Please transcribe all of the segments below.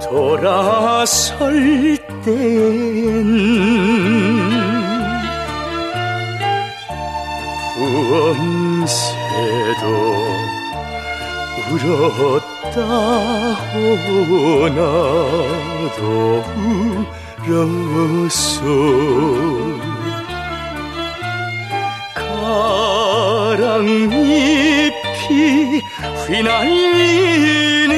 돌아설 땐 부엉새도 울었다 나도 울었소. 가랑잎이 휘날리는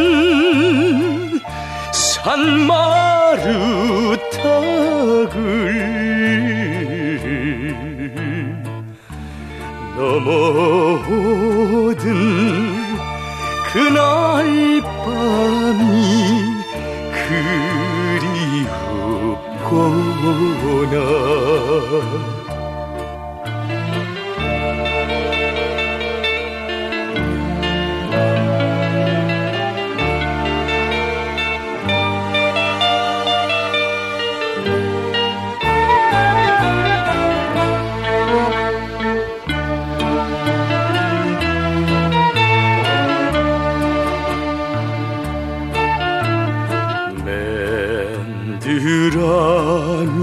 산마루탁을 넘어오던 그날 밤이 그리웠구나. 맨드라미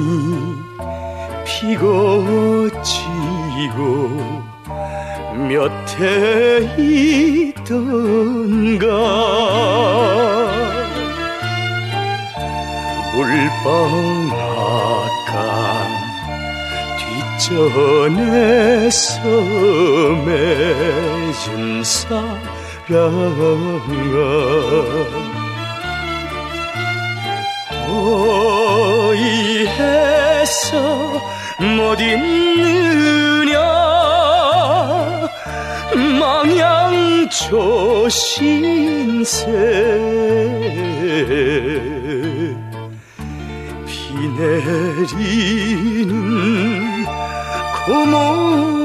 피고 지고 몇 해 있던가. 물방앗간 뒷전에서 맺은 사랑아, 어이해서 못 잊느냐. 망양초신세 비 내리는 고모